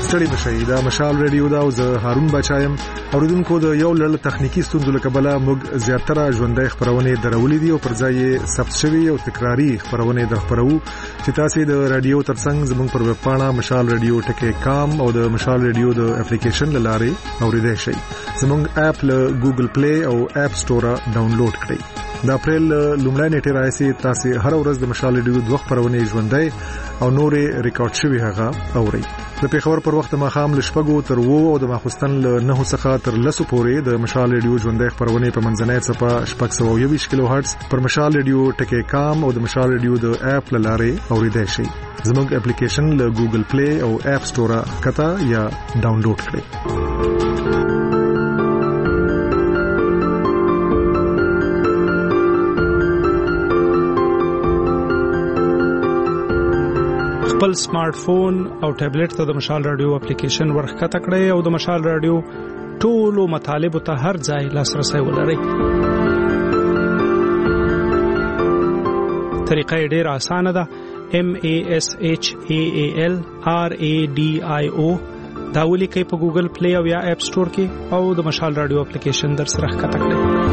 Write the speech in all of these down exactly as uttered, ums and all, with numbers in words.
ستړي مشي دا مشال ریډیو دا او زه هارون بچایم اوریدونکو د یو لړ تخنیکی ستونزو له کبله موږ زیاتره ژوندۍ خبرونه درولې دي او پر ځای ثبت شوی او تکراری خبرونه در خبرو چې تاسو د رادیو ترڅنګ زموږ پر ویب پاڼه مشال ریډیو ټکی کام او د مشال ریډیو د اپلیکیشن لاره اوریدای شئ. زموږ اپ له ګوګل پلی او اپ سٹور ډاونلوډ کړئ. د اپریل لومړی نیټه راځي تاسو هر ورځ د مشال ریډیو دوه خبرونه ژوندۍ او نورې ریکارډ شوی هغه اورئ. د پیښور پر وخت ماخام لشپګو تر وو او د ماخستن له نه څخه تر لسو پورې د مشال ریډیو ژوندۍ خبرونه په منځنۍ صفه شپږ سوه یو ویشت کیلو هرتز پر مشال ریډیو ټکی کام او د مشال ریډیو د اپ لاره اوریدای شئ. زموږ اپلیکیشن له ګوګل پلی او اپ سٹور کتا یا ډاونلوډ کړئ. خپل سمارټ فون او ټابلیټ ته د مشال رادیو اپلیکیشن ورخکته کړئ او د مشال رادیو ټولو مطالب ته هر ځای لاسرسي ولرئ. طریقه یې ډېره اسانه ده. M A S H A A L R A D I O دا ولیکئ په ګوګل پلی او یا اپ سٹور کې او د مشال رادیو اپلیکیشن در سره ښکته کړئ.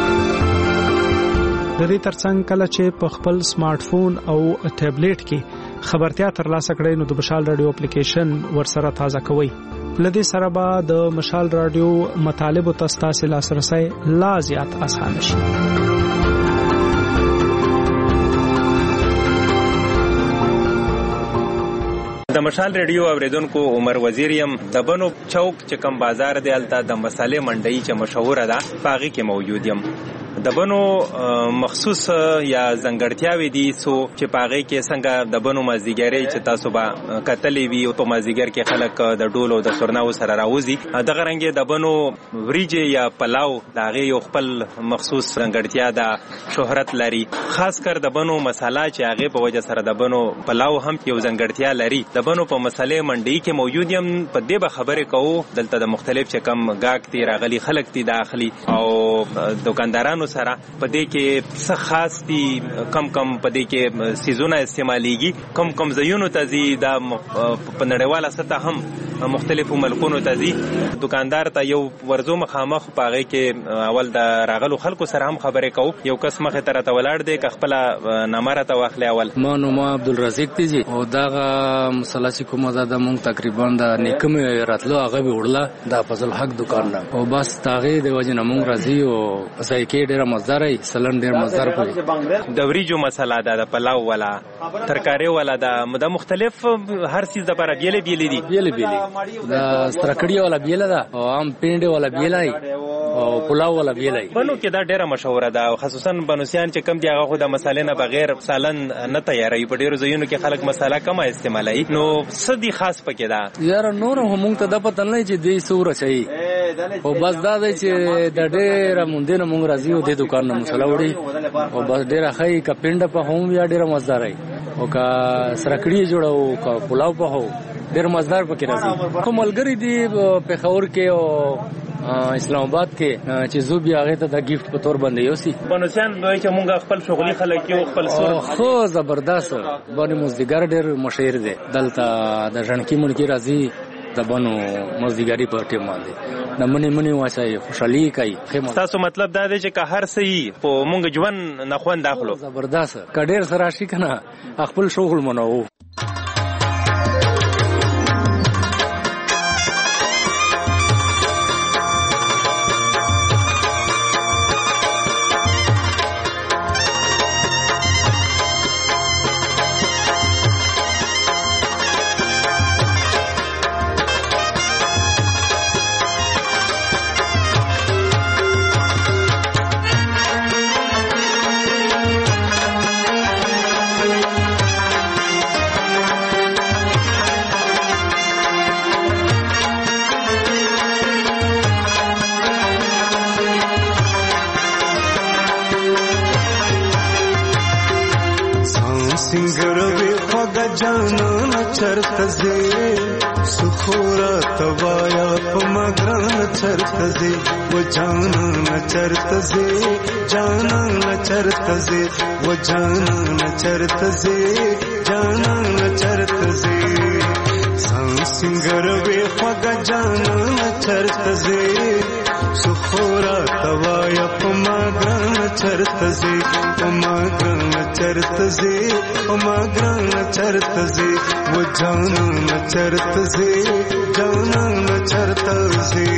د دې ترڅنګ کله چې په خپل سمارټ فون او ټابلیټ کې خبرتیا ترلاسه کړئ نو د مشال رادیو اپلیکیشن ورسره تازه کوئ. لدې سره به د مشال رادیو مطالب ته ستاسو لاسرسي لا زیات اسانه شي. د مشال ریډیو اوریدونکو عمر وزیریم د بنو چوک چې کم بازار دی الته د مسالې منډي چې مشهور ده پاغي کې موجود یم. د بنو مخصوص یا ځنګړتیاوې دي سو چې پاغي کې څنګه د بنو مازیګری چې تاسو به کتلې وي او په مازیګر کې خلک د ډول او د سرناو سره راوځي دغه رنګ د بنو وریجه یا پلاو دغه یو خپل مخصوص ځنګړتیا ده شهرت لري. خاص کر د بنو مساله چې هغه په وجه سره د بنو پلاو هم یو ځنګړتیا لري. د بنو په مسالې منډي کې موجود یم په دې به خبرې کوو. دلته د مختلف چې کم گاګ دي راغلي خلک دي داخلي او دکاندارانو سره په دې کې څه خاص دي کم کم په دې کې سیزونه استعماليږي کم کم زيونو ته زی دا په نړیواله سطح هم مختلفو ملکونو ته زی. دکاندار ته یو ورزو مخامخ پاغه کې اول د راغلو خلکو سره هم خبرې کوو. یو کس مخه تر ته ولاړ دی ک خپل نمبر ته واخلې. اول ما نو ما عبدالرزاق دی او داغه مصالحه کومه زاده مونږ تقریبا د نیکم راتلو هغه وړله د فضل حق دکان نه او بس تاغه د وجه نه مونږ راځي او ځای کې ډېر مزداري سلن ډېر مزدار کوي. د وریجو مساله ده د پلاو ولا ترکاری ولا د مختلف هر چیز د لپاره بیل بیل دي بیل بیل د سترکړی ولا بیل ده او ام پینډ ولا بیلای او پلاو ولا بیلای. بنو کې دا ډېره مشهوره ده خصوصا بنوسیان چې کم دي هغه خو د مسالې نه بغیر سالن نه تیاری. په ډېرو ځایونو کې خلک مساله کم استعمالوي نو سدي خاص پکې ده یار نور هم ته د پته نه چې دې سور چي او بس دا دی چې د ډېر مونږ نه مونږ راځي او د دکان نه مساله وړي او بس ډېر خای ک پینډ په هم یا ډېر مزداري او کا سرکړی جوړو کا پلاو په هو ډېر مزدار پکې راځي. کوم ملګری دی په خور کې او اسلام آباد کې چې زو بیا هغه ته د گیفت په تور باندې یوسي. بنوسیان دوی چې مونږ خپل شغلي خلک یو خپل سور خو زبردست باندې مزدګر ډېر مشهور دی. دلته د ژوندکی مونږ راځي د بنو مزدګری په ټیم باندې د منی منی واسه خوشحالي کوي. تاسو مطلب دا دی چې که هر څه په مونږ ژوند نه خوند داخلو زبردست کډیر سره شي کنه خپل شغل منو. सिंगरवे खगा जान चरतजे सुखोरा तवाया पमग्रान चरतजे वो जान न चरतजे जाना न चरतजे वो जान न चरतजे जाना न चरतजे سنگر وی خوږ جانان چرته زی سخورا توایا پما ګران چرته زی پما ګران چرته زی پما ګران چرته زی و جانان چرته زی جانان چرته زی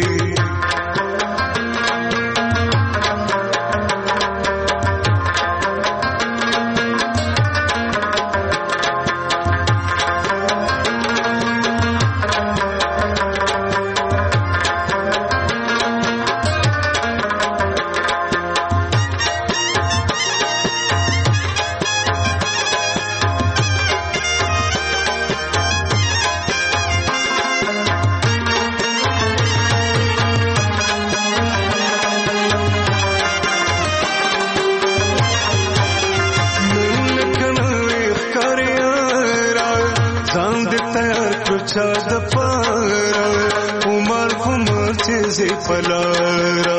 پلارا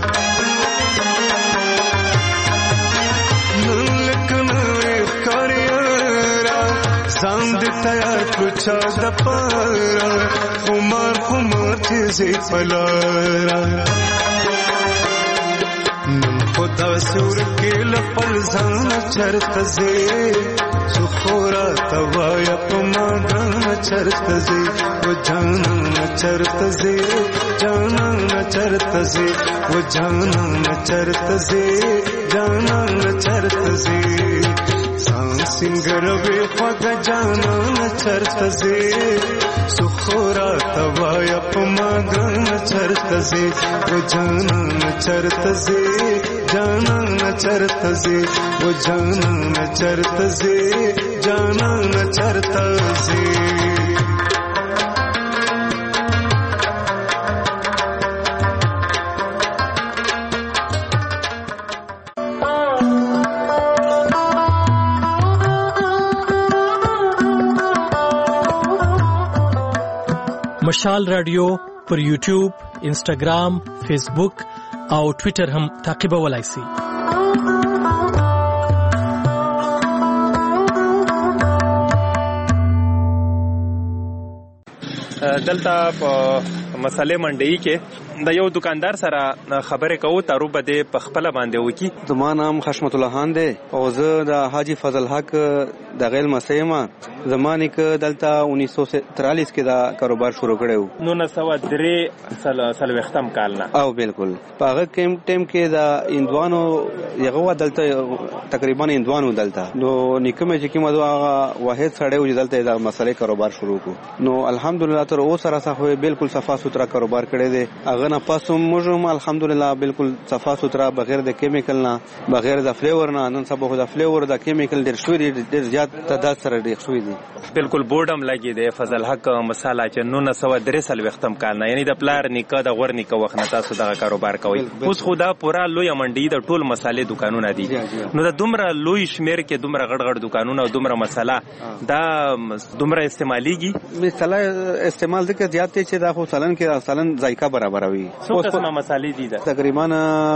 نن لکنا اخکاریارا زاند تیار کچا دپارا خمار خمار چیزی پلارا نن خدا سور کے لپل زان چرت زی سخورا توایا پما گان چرت زی و جانا چرت زی جانا چرت زی و جانا چرت زی جانا چرت زی سان سنگر وی خوږ جانا چرت زی سخورا توایا پما گان چرت زی و جانا چرت زی جانا چرت زی و جانا چرت زی جانا چرت زی مشال رادیو پر یوټیوب، انسټاګرام، فیسبوک او ټوئیټر هم تعقیبولای شئ. دلته په مسالې منډي کې د یو دکاندار سره خبرې کوو تارو بده په خپل باندې وکی. زما نام حشمت الله خان دی او زه د حاجی فضل حق د غیل مسیمه زمانه کې دلته انیس سو تریالیس کې دا کاروبار شروع کړو. نو نه سو درې سل سلوختم کال نه او بالکل په هغه ټیم ټیم کې دا اندوانو یغه دلته تقریبا اندوانو دلته نو نکمه چې کومه هغه واحد سړی و دلته دا مسلې کاروبار شروع کو. نو الحمدلله تر اوسه سره صحوه بالکل صفا سوترا کاروبار کړی دی. هغه نه پاسو موږ الحمدلله بالکل صفا سوترا بغیر د کیمیکل نه بغیر د فلیور نه نن سبا خو د فلیور د کیمیکل ډیر شوی دی ډیر زیات تعداد سره ډیر شوی دی. بالکل بورډم لګی دی فضل حق مساله چې نو نه سو درې سل وختم کال نه یعنی د پلار نیکه د غور نیکه وخت نه تاسو دغه کاروبار کوي. اوس خدا پورا لوی منډي د ټول مسالې دکانونه دي. نو د دومره لوی شمیر کې دومره غړ غړ دکانونه او دومره مساله دا دومره استعماليږي. مثلا استعمال ذکر زیات دی چې دا خو سالن کې سالن ذایقه برابر وي. څو قسمه مسالې دي دا تقریبا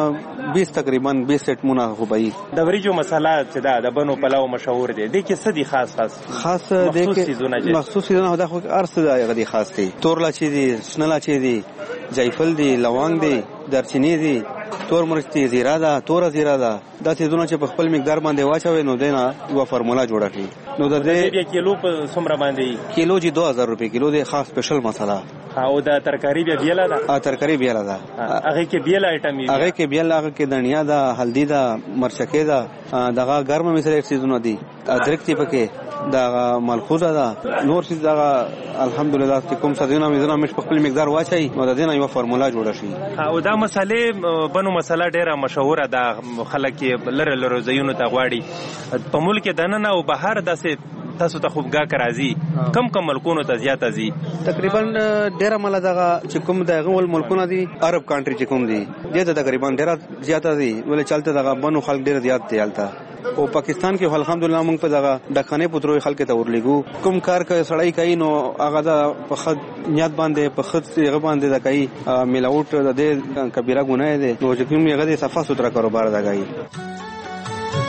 بیس تقریبا بیس سیټ مونږه خو به د وریجو مساله چې دا د بنو پلاو مشهور دي. د کې څه دي خاص خاص خاص دي کې مخصوص سيزونه دا خو ارس دی غدي خاص دي. تورلا چي دي شنلا چي دي جایفل دي لونګ دي درچینی دي تور مرچ دي زیرا ده تور زیرا ده دا سيزونه چې په خپل مقدار باندې واچوي نو دینا یو فرمولا جوړه کړي. نو د دې کیلو په څومره باندې کیلو جی دو هزار روپے کیلو دی خاص سپیشل مساله. او د ترکاری بیا بیل ده ا ترکاری بیل ده هغه کې بیل آیټم دی هغه کې بیل هغه کې دنیا ده هلدی ده مرچکه ده دغه ګرم مثال سيزونه دي ادرک تی پکې دا ملحوظه ده نور څه دا الحمدلله چې کوم سديونه مزونه مش په خپل مقدار واچي نو د دې نه یو فرمولا جوړه شي. او دا مسالې بنو مساله ډیره مشهوره ده خلک لره لره زینو ته غواړي په ملک دننه او بهر داسې تاسو ته خوبګه کرازي کم کم ملکونو ته زیات ازي تقریبا ډیره مل دغه چې کوم دغه ول ملکونه دي عرب کنټری چې کوم دي دغه تقریبا ډیره زیات دي ولې چلته دغه بنو خلک ډیر زیات دي الته. او پاکستان کې الحمدلله موږ په دغه ډکانې پتروي خلک ته ورلګو کوم کار کوي سړی کوي نو هغه د په خد نیت باندې په خد هغه باندې د کوي میلاوټ د دې کبیره ګناه ده نو چې کوم هغه د صفه ستر کاروبار ده کوي.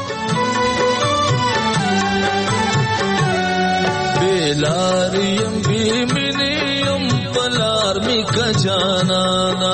بلاریم جانانا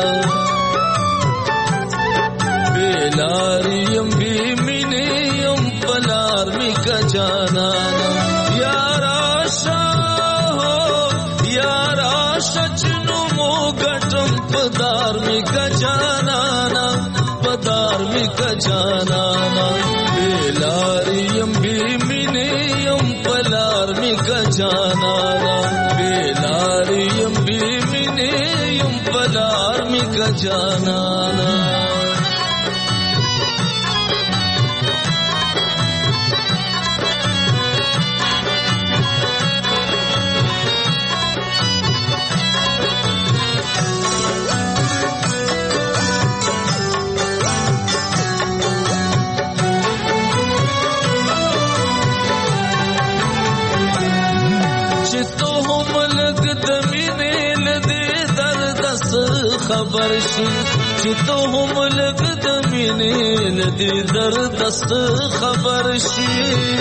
بیلاریم بی منیم پلار می کا جانانا یارا شاہ یارا شچنو مو گٹم پدار می کا جانانا پدار می کا جانانا بیلاریم بی منیم پلار می کا جانانا بیلاریم بی منیم پلار می کا جانانا خبر شي چې ته هم لږ د مینې له دې دردست خبر شي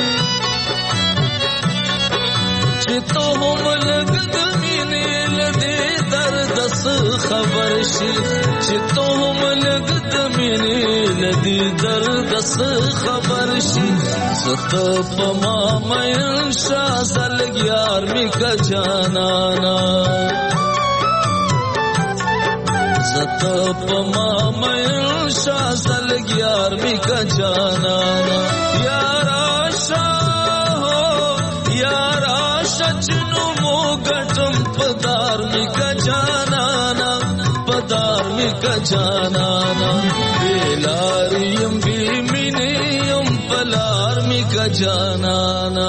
چې ته هم لږ د مینې له دې دردست خبر شي چې ته هم لږ د مینې له دې دردست خبر شي زه په ما مین شه زلګ یار مې که جانانا زت پما مین شاہ زلگ یار می کا جانانا یارا شاہ یارا شچنو مو گٹم پدار می کا جانانا پدار می کا جانانا بیلاریم بی منیم پلار می کا جانانا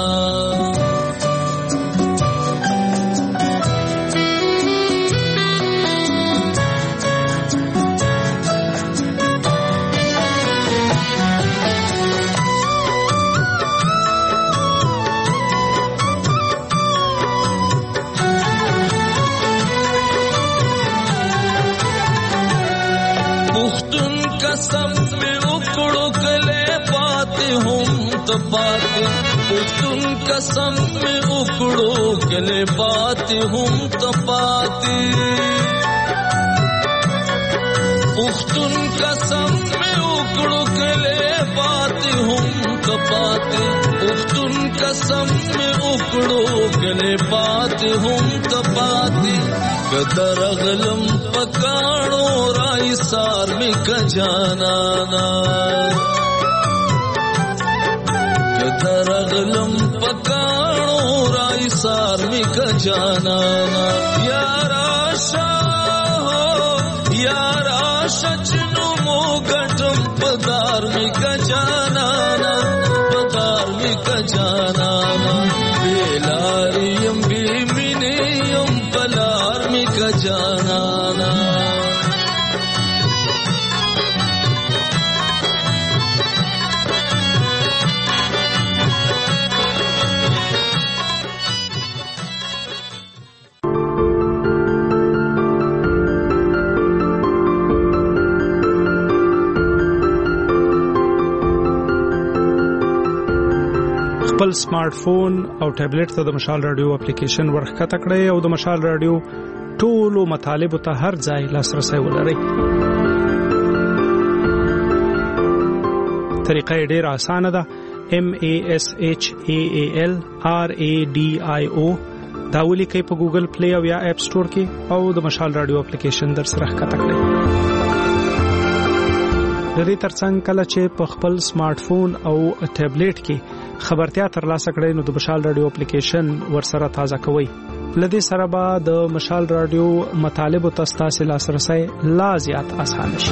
پختون قسم میں اکڑو گلے پاتے ہم تپاتے پختون قسم میں اکڑو گلے پاتے ہم تپاتے پختون قسم میں اکڑو گلے پاتے ہم تپاتے قدر غلم پکاڑو رائی سار میں کجانانا درغلم پکانو رائی سار می کا جانانا یارا شاہ یارا شچنو مو گٹم پدار می کا جانانا پدار می کا جانانا بیلاریم بی منیم پلار می کا جانانا خپل سمارټ فون او ټابلیټ ته د مشال رادیو اپلیکیشن ورخکته کړئ او د مشال رادیو ټولو مطالبه ته هر ځای لاسرسي ولرئ. طریقه ډېره اسانه ده. M A S H A A L R A D I O دا ولیکئ په ګوګل پلی او یا اپ سٹور کې او د مشال رادیو اپلیکیشن در سره ښکته کړئ. د دې ترڅنګ کله چې په خپل سمارټ فون او ټابلیټ کې خبرتیا ترلاسه کړئ نو د مشال رادیو اپلیکیشن ورسره تازه کوئ. لدې سره به د مشال رادیو مطالبه تاسو لاسرسي لا زیات آسان شي.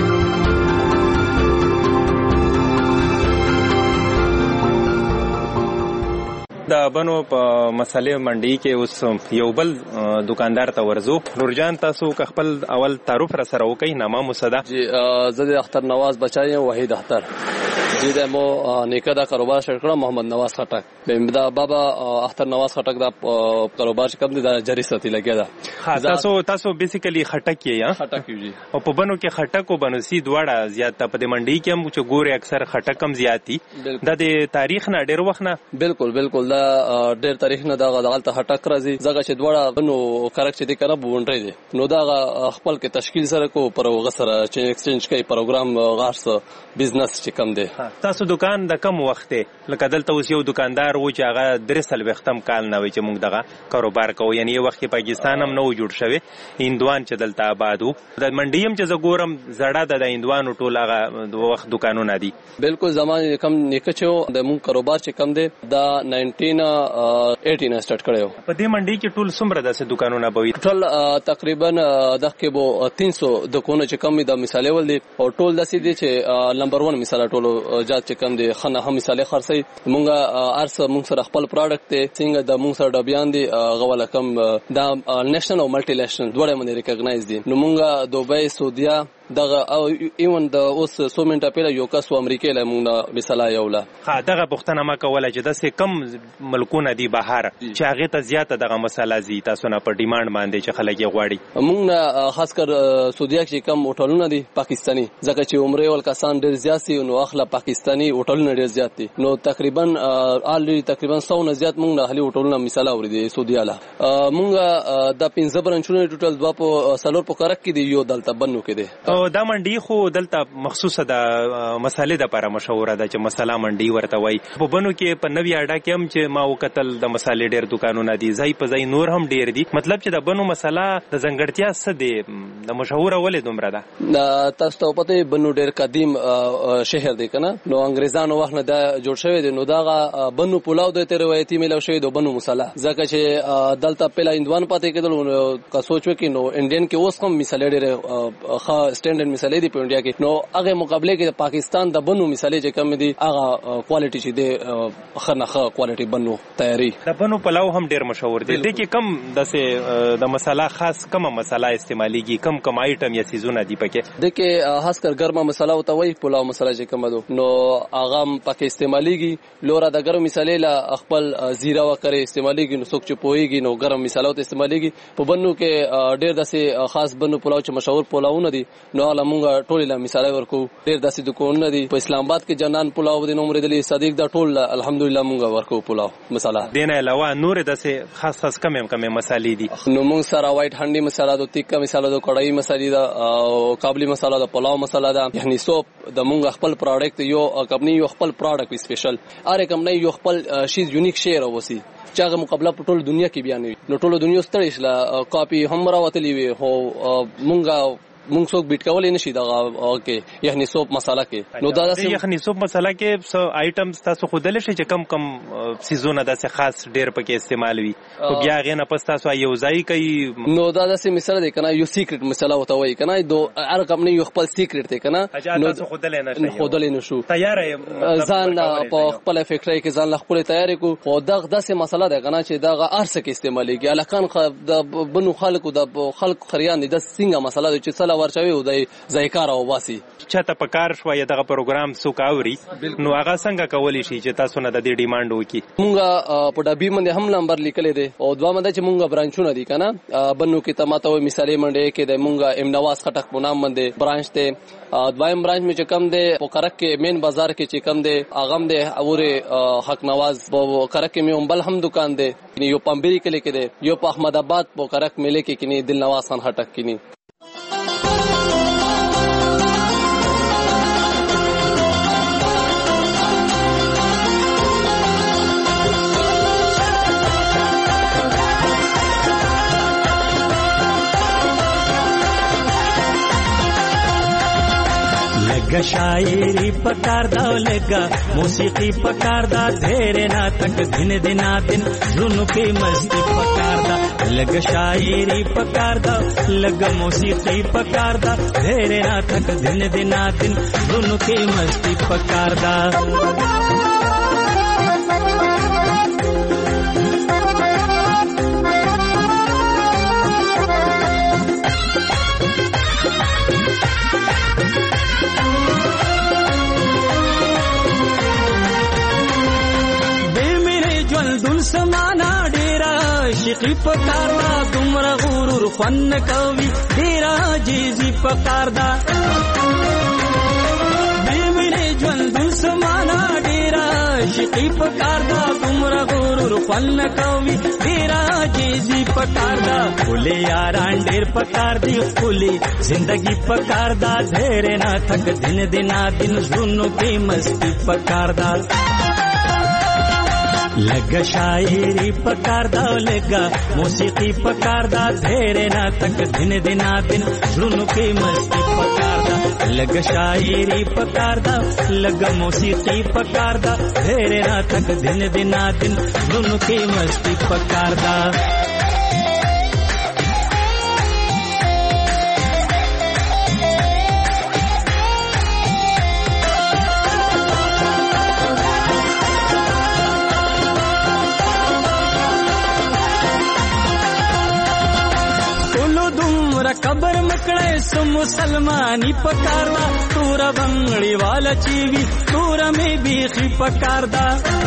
د بنو په مسالې منډي کې اوس یو بل دکاندار ته ورزو. نورجان تاسو خپل اول تعارف را سره وکړئ. نامه مصدا جی زه د اختر نواز بچای وحید اختر. د مو نیکه دا کاروبار شروع کړ محمد نواز خټک دا بابا اختر نواز خټک دا کاروبار چې کوم د جری ساتي لګیا دا تاسو تاسو بیسیکلی خټک یې خټک یو او په بنو کې خټک او بنوسی دواړه زیات په د منډي کې هم چې ګوري اکثر خټک هم زیاتی د دې تاریخ نه ډیر وخت نه بالکل بالکل دا ډیر تاریخ نه دا غلطه خټک راځي ځکه چې دواړه بنو کارک چې د کنه بونډري دي نو دا خپل کې تشکیل سره کو پر وغسره چې ایکسچینج کوي پروګرام غاښ بزنس چې کم دی. تاسو دکان د کم وخت لکه دلته اوس یو دکاندار و چې هغه درې سل وختم کال نه وي چې موږ دغه کاروبار کوو یعنی یو وخت کې پاکستان هم نو جوړ شوی هندوان چې دلته آباد وو د منډي هم چې زګورم زړه د هندوانو ټول هغه د وخت دکانونه دي. بالکل زمانه کم نیکه چې د موږ کاروبار چې کم دی دا نایزدین ایټین سٹارټ کړو. په دې منډي کې ټول څومره داسې دکانونه بوي؟ ټول تقریبا دغه بو تین سو دکانونه چې کم د مثال ول دي او ټول داسې دي چې نمبر ون مثال ټول جات چې کم دي خنه هم مثال خرڅي مونږه ارس مونږ سره خپل پروډکټ ته څنګه د مونږ سره د بیان دي غواله کم دا نېشنل او ملټي نېشنل دوه باندې ریکګنایز دي نو مونږه دوبۍ سعودیا دغه او ایون د اوس سو منټه پیله یو کس و امریکا له مونږه مثال یوله ها دغه پښتنه ما کوله چې د سه کم ملکونه دي بهر چې هغه ته زیاته دغه مسله زی تاسو نه په ډیماند باندې چې خلک یې غواړي مونږ خاص کر سعودیا کې کم هوټلونه دي پاکستانی ځکه چې عمره ول کسان ډیر زیات دي نو اخلا پاکستانی هوټلونه ډیر زیات دي نو تقریبا آلریډي تقریبا سو نه زیات مونږ د اهلي هوټلونه مثال اوري سعودیا له مونږ د پنځه برانچونه ټوټل دوا په سلور په کرک کې دي یو دلته بنو کې دي او دا منډي خو دلته مخصوصه د مسالې د لپاره مشهوره ده چې مساله منډي ورته وای په بنو کې په نوی اډا کې هم چې ما وکتل د مسالې ډیر دکانونه دي ځای په ځای نور هم ډیر دي مطلب چې د بنو مساله د زنګړتیا څه دي د مشهوره ولې دومره ده؟ تاسو ته پته بنو ډیر قدیم شهر دی کنه نو انګريزانو وخت نه دا جوړ شوی دی نو دا بنو پلاو د ته روایتي ملو شوی د بنو مساله ځکه چې دلته پهلا هندوان پاتې کېدل کا سوچو کې نو انډین کې اوس هم مثال ډیر ښه سټانډرډ مثالې دی په انډیا کې نو هغه مقابله کې پاکستان د بنو مثالې چې کم دي هغه کوالټي چې دی خنخه کوالټي بنو تیاری د بنو پلاو هم ډیر مشهور دی د کې کم دسه د مساله خاص کومه مساله استعماليږي کم کم آیټم یا سیزونه دی پکې د کې خاص کر ګرمه مساله او توي پلاو مساله چې کم دو نو هغه پکې استعماليږي لورا د ګرم مثالې لا خپل زیرا وکړي استعماليږي نو څوک چې پويږي نو ګرم مثاله ته استعماليږي په بنو کې ډیر دسه خاص بنو پلاو چې مشهور پلاونه دي نو هغه مونږ ټول له مثال ورکو ډیر داسې دکانونه دي په اسلام آباد کې جنان پلاو د نومره دلی صدیق دا ټول الحمدلله مونږ ورکو پلاو مثلا دینه علاوه نور داسې خاص خاص کم کم مسالې دي نو مونږ سره وایټ هانډي مساله د تیکا مساله د کړای مسالې دا او قابلی مساله د پلاو مساله دا یعنی سوپ د مونږ خپل پروډکټ یو کمپنی یو خپل پروډکټ سپیشل اره کمپنی یو خپل شیز یونیک شیر اوسي چې هغه مقابله په ټول دنیا کې بیان وي نو ټول دنیا ستړي شله کاپی هم راوتلی وي هو مونږه مونږ څوک بیت کولای نشي دا اوکي یعنی سوپ مساله کې نو دا د یخني سوپ مساله کې څو آیټمز تاسو خودل شي چې کم کم سیزونه داسې خاص ډیر پکې استعمال وي او بیا غي نه پس تاسو یو ځای کوي نو دا داسې مثال دی کنه یو سیکریټ مساله وته وای کنه دو هر کمپنی یو خپل سیکریټ دی کنه نو تاسو خودل نه شي خودل نه شو تیار ځان په خپل فکرای کې ځان له خپل تیاری کو خو دا داسې مساله ده کنه چې دا ارسه کې استعماليږي الکان د بنو خلکو د خلکو خریان دي د څنګه مساله چې څلا ورچوي او د ځایکار او واسي چاته په کار شو یا دغه پروګرام سو کاوري نو هغه څنګه کولی شي چې تاسو نه د دې ډیماند وکي مونږه په ډبي باندې هم نمبر لیکل دي او دوا باندې چې مونږه برانچونه دي کنه بنو کې تماته مثالې منډه کې د مونږه ام نواز خټک په نام باندې برانچ ته دوایم برانچ می چې کم دي په کرک کې مین بازار کې چې کم دي اغم دي اوره حق نواز په کرک کې مې بل هم دکان دي یو پمبري کې لیکل دي یو په احمد آباد په کرک ملي کې کینی دل نواز خان خټک کینی لگا شاعری پکار دا لگا موسیقی پکار دا دھیرے نا تک دن دنا دن زنو کی مستی پکار دا لگا شاعری پکار دا لگا موسیقی پکار دا دھیرے نا تک دن دنا دن زنو کی مستی پکار دا ژوندون سمانا ډیر عاشقي پکار دا دومره غرور فن کوي ډیر عاجزي پکار دا بیمینه ژوندون سمانا ډیر عاشقي پکار دا دومره غرور فن کوي ډیر عاجزي پکار دا خولي یاران ډیر پکار دی خولي زندگی پکار دا ډیر نه تک دن دنا دن ژوندو کې مستی پکار دا لگا شاعری پکار دا لگا موسیقی پکار دا دھیرے نا تک دن دنا دن ژوندو کې مستی پکار دا لگا شاعری پکار دا لگا موسیقی پکار دا دھیرے نا تک دن دنا دن ژوندو کې مستی پکار دا قبر مکڑے سو مسلمانی پکاردا تورا بنگڑی والا چیوی تورا میں بیخی پکاردا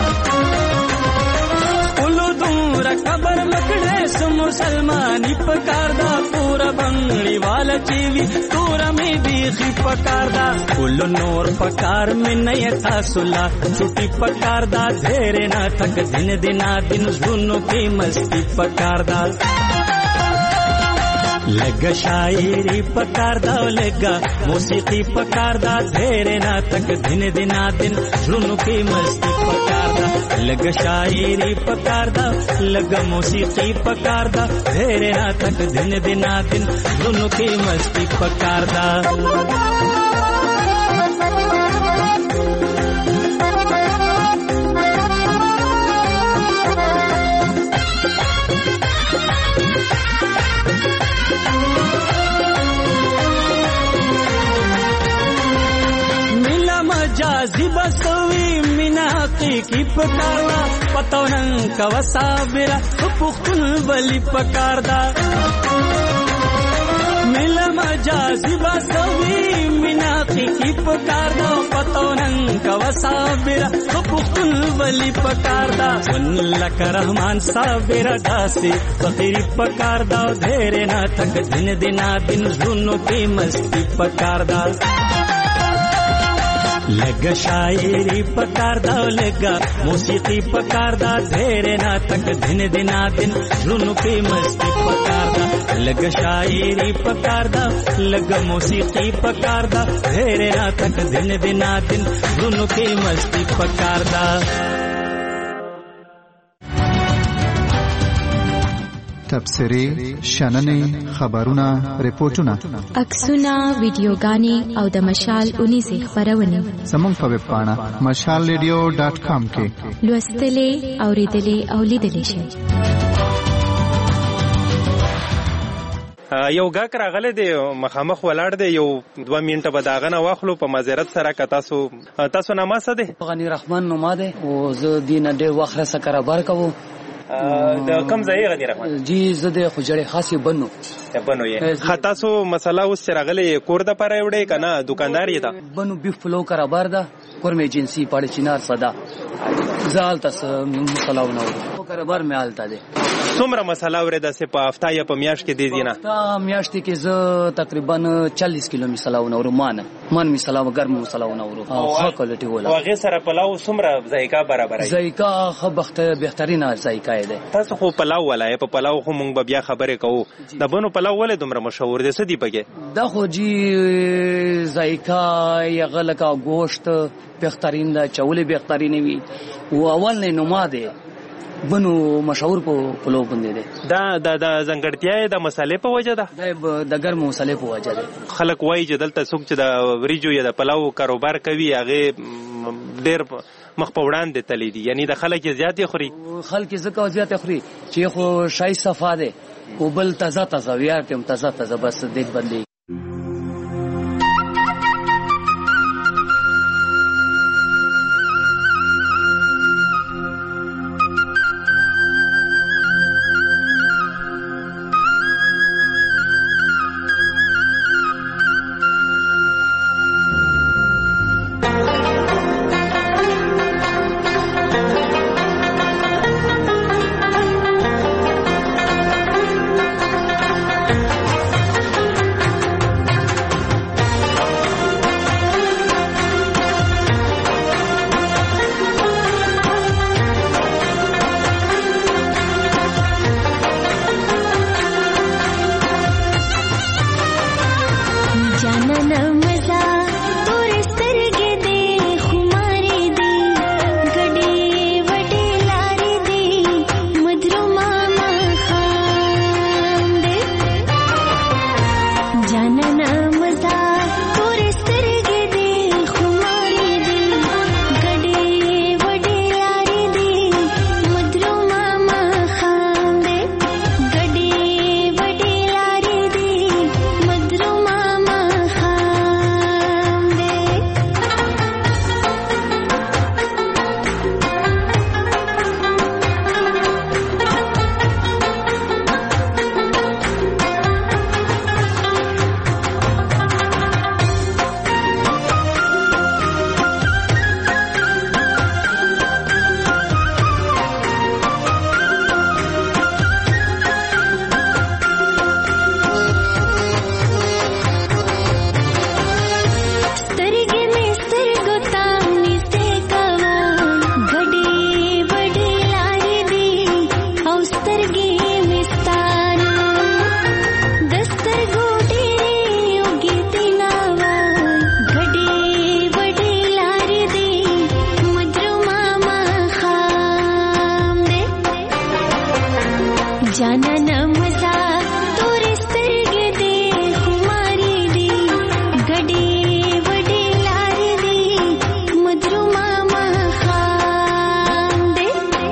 اولو دورا قبر مکڑے سو مسلمانی پکاردا تورا بنگڑی والا چیوی تورا میں بیخی پکاردا اولو نور پکار میں نیتا سلا چھٹی پکاردا دھیرے نہ تک دن دنا دن ژوندو کې مستی پکاردا لگا شاعری پکار دا لگا موسیقی پکار دا دھیرے نا تک دن دنا دن ژوندو کې مستی پکار دا لگا شاعری پکار دا لگا موسیقی پکار دا دھیرے نا تک دن دنا دن ژوندو کې مستی پکار دا جازی بسوی مینا حقیقی پکاردا پتونن کا وسابرا پختون ولی پکاردا ملا مجازی بسوی مینا حقیقی پکاردا پتونن کا وسابرا پختون ولی پکاردا سن لک رحمان صابرا داسی فقیری پکاردا دھیرے نہ تک دن دنا دن ژوندو کې مستی پکاردا لگا شاعری پکار دا لگا موسیقی پکار دا دھیرے نا تک دن دنا دن ژوندو کې مستی پکار دا لگا شاعری پکار دا لگا موسیقی پکار دا دھیرے نا تک دن دنا دن ژوندو کې مستی پکار دا تبصرې شننې خبرونه ریپورتونه عکسونه ویډیوګانې او د مشال اونیزې خبرونه زموږ په ویب پاڼه مشال ریډیو ډاټ کام کې لوستلې اوریدلې او لیدلې شئ. یو ګاک راغلی دی مخامخ ولاړ دی یو دوه منټه به د هغه نه واخلو په معذرت سره که تاسو تاسو نامه څه دی؟ غني رحمان نوما دی او زه دې نه ډېر وخت راڅخه کاروبار کوم. د کوم ځای غني رحمان؟ جی زه د خوجړې خاصې بنو بنو یې. ښه تاسو مسله اوس چې راغلی کور دپاره یې وړئ که نه دوکاندار یې ده؟ بنو بیف پلو کاروبار ده کور مې ایجنسي پاړه چینار صدا زه هلته څه مسله ونهورم کاروبار مې هلته دی. څومره مسله اورېده چې په هفته یا په میاشت کې دی دي نه؟ هفته میاشتې کې زه تقریبا چالیس کیلو مسله ونهورم مانه من مسله ګرم مسله ونهورم او ښه کوالټي وله. او هغې سره پلاو څومره ذایقه برابروي؟ ذایقه ښه بهترینه ذایقه یې دی. تاسو خو پلاو ولا په پلاو خو مونږ به بیا خبرې کوو. د بنو پلاو ولې دومره مشهور دی؟ څه دي پکې؟ دا خو جی ذایقه یغه لکه ګوشت بهترین ده چولې بهترینې وي او اول نه نوما دی بنو مشهور په پلو باندې دی. دا د د ځنګړتیا د مسالې په وجه ده؟ دا د ګرم مسالې په وجه ده. خلک وایي چې دلته څوک چې د وریجو یا د پلاو کاروبار کوي هغه ډېر مخ په وړاندې تللی دي، یعنی د خلک زیاتې خوري. خلک ځکه زیاتې خوري چې خو شای صفا دی او بل تازه تازه ویار ټیم تازه تازه بس دې باندې. जाना न मजा तोरे स्तरगे दे कुमारी दी गडे वडे लारी दी मधुर मामा खान दे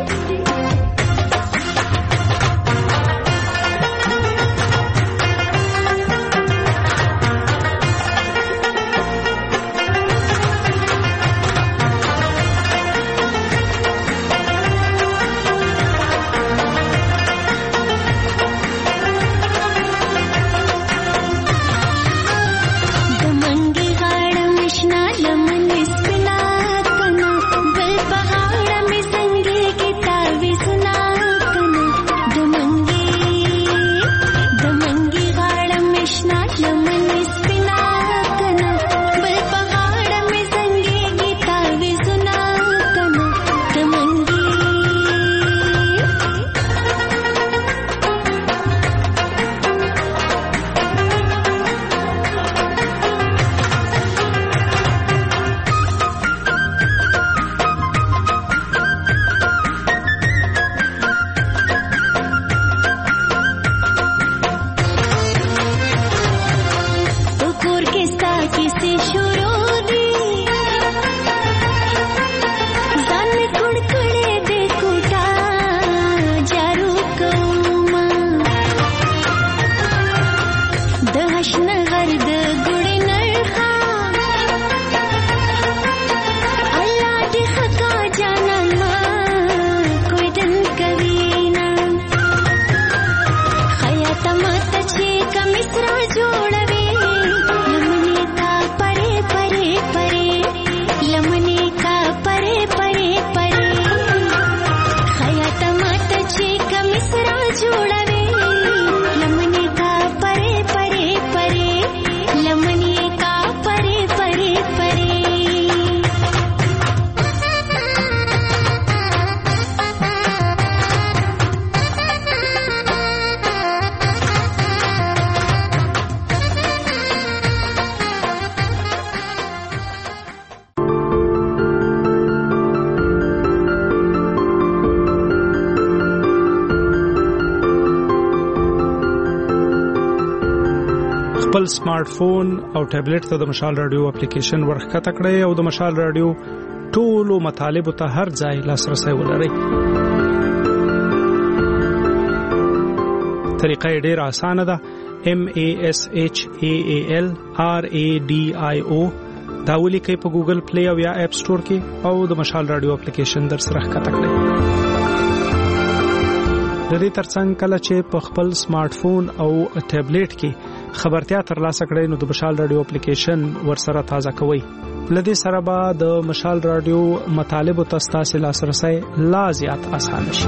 خپل سمارټ فون او ټابلیټ ته د مشال رادیو اپلیکیشن ورخکته کړئ او د مشال رادیو ټولو مطالب ته هر ځای لاسرسي ولرئ. طریقه ډېره اسانه ده. M A S H A A L R A D I O دا ولیکئ په ګوګل پلی او یا اپ سٹور کې او د مشال رادیو اپلیکیشن در سره ښکته کړئ. د دې ترڅنګ کله چې په خپل سمارټ فون او ټابلیټ کې خبرتیا ترلاسه کړئ نو د مشال رادیو اپلیکیشن ورسره تازه کوئ. لدې سره به د مشال رادیو مطالب او تاسو لاسرسي لا زیات آسان شي.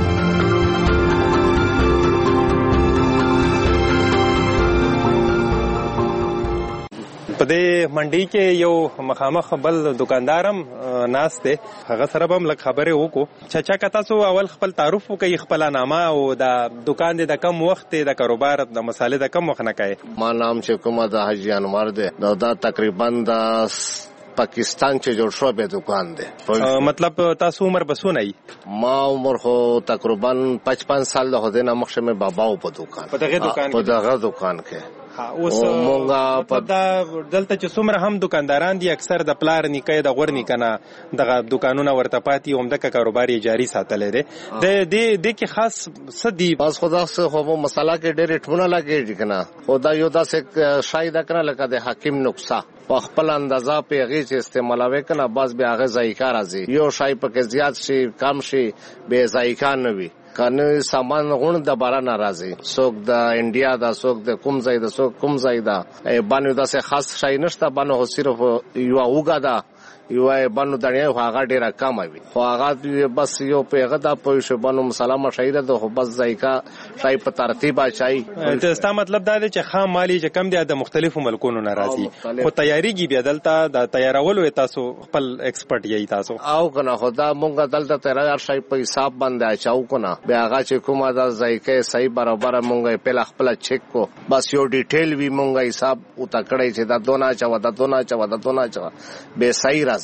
په دې منډي کې یو مخامخ بل دکاندارم ناس ته هغه سره به لږ خبرې وکړو. چچا که تاسو اول خپل تعارف وکړئ، خپل نامه او د دکان د کم وخت د کاروبار د مسالې د کم وخت نه کوي. ما نام چې کومه د حاجی انوار دی، دا تقریبا د پاکستان چې جوړ شو به دکان دی. مطلب تاسو عمر بسونه ای؟ ما عمر خو تقریبا پچپن سال د هده نه مخشه مې باباو په دکان په دغه دکان په دغه دکان کې. اوس مونږه په دلته چې څومره هم دکانداران دي اکثر د پلار نیکه د غور نیکنه دغه دکانونه ورته پاتې اومده کاروبار جاری ساتلې دي. د دې د کې خاص سدي بس خدا سره خو مساله کې ډېر ټمونه لګي کنه. خدا یو داسې شاید کنه لکه د حکیم نقصه په خپل اندازه په هغه چې استعمالوي کنه، باز به هغه ذایقه راځي. یو شای پکې زیات شي کم شي به ذایقه نه وي. کنه سامان غون د بارا ناراضي څوک د انډیا دا څوک د کوم ځای دا څوک کوم ځای دا باندې داسې خاص شای نشته. باندې هو صرف یو اوګه دا یو باندې دنیا هغه ډیره کم وي، خو هغه بس یو پیغه دا په شی باندې مسالمه شایره د خو بس ذایقه شای په ترتیب اچای. ته ستا مطلب دا دی چې خام مالی چې کم دی د مختلفو ملکونو ناراضي، خو تیاریږي بیا دلته د تیارولو تاسو خپل ایکسپرت یی تاسو او کنه خدا مونږ دلته تیار شای په حساب باندې اچاو کنه. بیا هغه چې کومه دا ذایقه صحیح برابر مونږه په خپل چیک کو، بس یو ډیټیل وی مونږه حساب او تکړه چې دا دونا چا ودا دونا چا ودا دونا چا به صحیح راځي.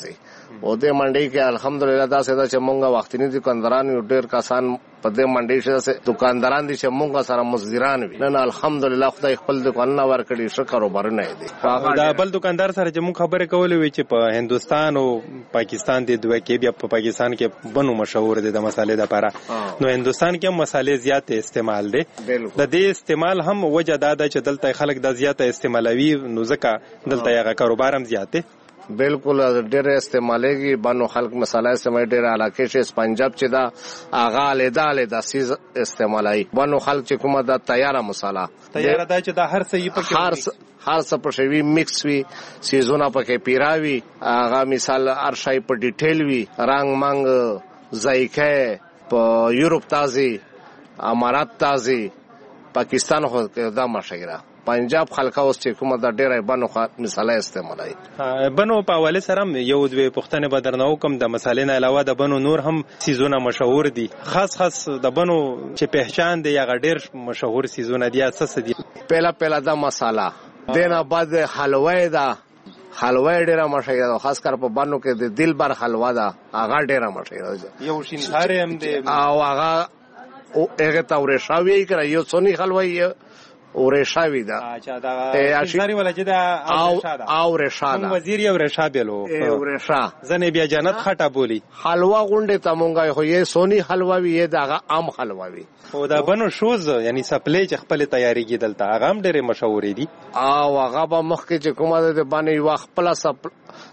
او د منډي کې الحمدلله دا ساده چې مونږه وختینی دکانداران یو ډیر کسان په دې منډي شه دکانداران دي چې مونږه سره مزدوران وي نن الحمدلله خدای خپل دکان نه ور کړی شه کاروبار نه دی دا بل دکاندار سره چې مونږ خبره کولې وی چې په هندستان او پاکستان د دوه کې بیا په پاکستان کې بنو مشهور دي د مسالې لپاره نو هندستان کې مسالې زیات استعمال دي د دې استعمال هم وجه دا ده چې دلته خلک د زیات استعمالوي نو ځکه دلته یې کاروبار هم زیات دی بالکل ډېر استعمالېږي بانو خلک مساله استعمال ډېر علاقه شي پنجاب چې دا اغا لیدا لیدا سیز استعمالای بانو خلک چې کومه دا تیاره مساله تیاره دا چې دا هر څه یې پکې هر هر څه په شوی میکس وي سیزونه پکې پیراوي اغا مثال ارشای په ډیټیل وي رنگ منګ ذایقه په یورپ تازي امارات تازي پاکستان خو دا مشهوره پنجاب خلکا اوس چې کومه د ډېرې بنو مثاله استعمالای بنو په حواله سره یو دوی پښتنه بدرنو کوم د مسالې نه علاوه د بنو نور هم سیزونه مشهور دي خاص خاص د بنو چې پہچان دی هغه ډېر مشهور سیزونه دي اساس دي پهلا پهلا د مساله دینه بعد حلوای دا حلوای ډېر مشهور ده خاص کر په بنو کې د دل بر حلوا ده هغه ډېر مشهور ده یو شینهار هم دی او هغه او هغه تاورې شاوی کړ یو څونی حلوای او رشاوی دا اچھا دا شینزاری ولا چې دا او رشاد او رشاد وزیر یو رشاد بلو او رشاد زنه بیا جنت خټه بولی حلوا غونډه تمونګه خو یې سونی حلوا وی دا عام حلوا وی او دا بنو شوز یعنی سپلې چې خپل تیاری کې دلته هغه هم ډېر مشهور دي او هغه به مخکې چې کومه ده باندې وخت خپل سپ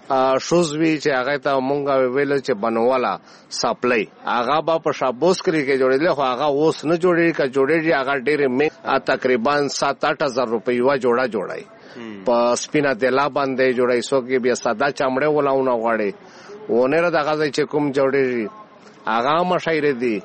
شوز وی چې هغه ته مونږه ویل چې بنواله سپلای هغه به په شابوس کری کې جوړېدل خو هغه اوس نه جوړېږي که جوړېږي هغه ډېر می تقریبا سات آٹھ هزار روپۍ وا جوړه جوړای په سپینا دلا باندې جوړای سو کې بیا ساده چمړې ولاونه غواړي ونه دغه ځای چې کوم جوړېږي هغه مشاعر دي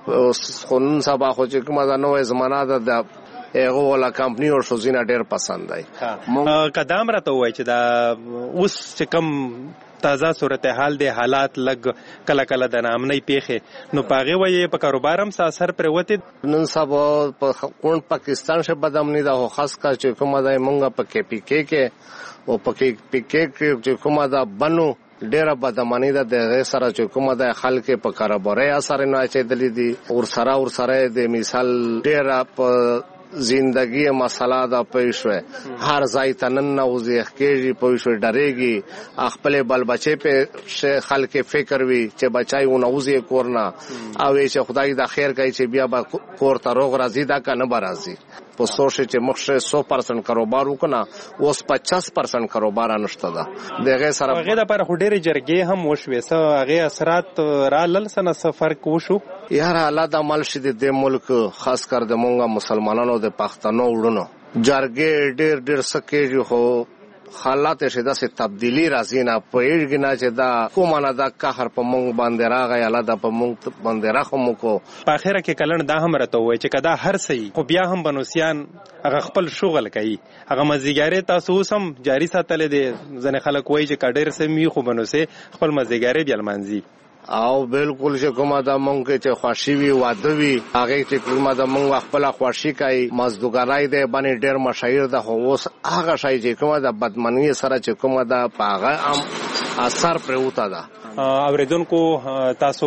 خون سبا خو چې کومه نو زمانہ ده هغه ولا کمپنی او شوزینا ډېر پسند دی قدم راته وای چې دا اوس چې کم تازه صورتحال دی حالات لګ کله کله د نامنۍ پیخه نو پاغه وای په کاروبار هم اثر پر وته نن سبا په کون پاکستان شه بدامنی دا خاص کا چې کومه دا مونږه په کې پی کې کې او په کې پی کې چې کومه دا بنو ډیره بدامنی ده د سره چې کومه د خلک په کاروبار اثر نه چدلې دي او سره او سره د مثال ډیره په زندگی مساله دا پېښوي هر ځای تنن نوځي کېږي پېښوي ډارېږي خپل بل بچي په خلک فکر وي چې بچای و نوځي کورنا او چې خدای دا خیر کوي چې بیا به کور ته روغ راځي دا کنه برازي په سوشه چې مخشه سو پرسنټ کاروبار وکړه اوس پچاس پرسنټ کاروبار نشته ده دغه سره هغه د پر خډېری جرګې هم وشوي سه هغه اثرات را لل سن سفر کوشو یار الله د عمل شې د ملک خاص کر د مونږه مسلمانانو د پښتنو وړونو جرګې ډېر ډېر سکه خو حالات شه د څه تبدیلی راځي نه پېږي نه چې دا کومه نه دا قهر په مونږ باندې راغی الله د په مونږ باندې راخمو کو په اخره کې کلن دا هم راته وای چې کدا هر څه خو بیا هم بنوسیان هغه خپل شغل کوي هغه مزیګاری تاسو هم جاری ساتل دي ځنه خلک وای چې کډیر سه می خو بنوسه خپل مزیګاری بیا لمنځي او بالکل چې کومه دا مونږ چې خوشي وي واده وي هغه چې کومه دا مونږ خپل خوشي کوي مزدګرای دی باندې ډېر مشاهیر ده خو اوس هغه شای چې کومه دا بدمنی سره چې کومه دا پاغه ام اثر پروتا ده اوریدونکو تاسو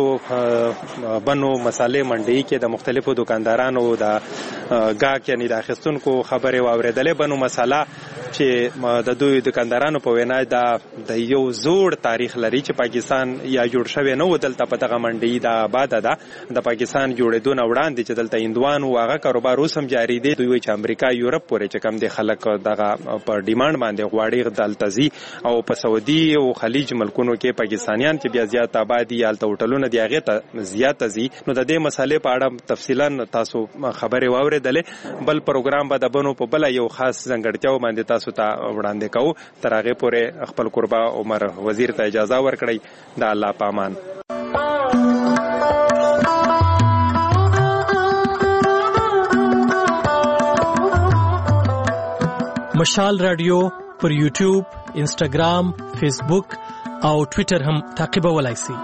بنو مسالې منډي کې د مختلفو دکاندارانو د گاک یعنی د اخستونکو خبره واوریدلې بنو مساله چې د دوی دکاندارانو په وینا دا د یو زوړ تاریخ لري چې پاکستان یا جوړ شوی نو دلته په دغه منډي د آباد ده د پاکستان جوړېدون وړاندې چې دلته هندوان او هغه کاروبار اوس هم جاری دی دوی چې امریکا یورپ پورې چې کم دي خلک دغه په ډیماند باندې غواړي دلته زی او په سعودي او خلیج ملکونو کې پاکستانیان چې بیا زیات آبادی یالته هوټلونه دی هغه ته زیات زی نو د دې مسالې په اړه تفصیلا تاسو خبرې واوریدلې بل پروګرام به د بنو په بل یو خاص ځنګړتیاو باندې تاسو ته وړاندې کوو تر هغه پورې خپل قربا عمر وزیر ته اجازه ورکړئ د الله پامان مشال رادیو پر یوټیوب انسټاګرام فیسبوک او ټویټر هم تعقیبولای شئ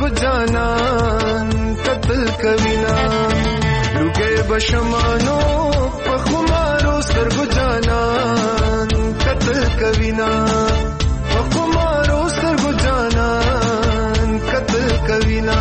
سترګو جانان قتل کوینا لوګي بشمانو په خمارو سترګو جانان قتل کوینا په خمارو سترګو جانان قتل کوینا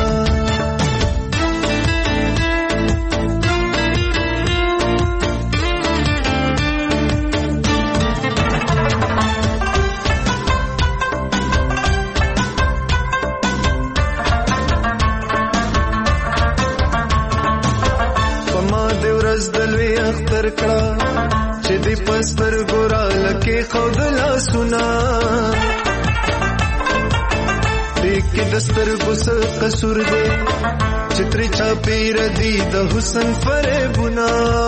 دلوي اختر کړه چې دې پستر ګورا لکه خودلا سنا دې کې دستر ګس قصور دې چتري چا پیر دې د حسن فریبنا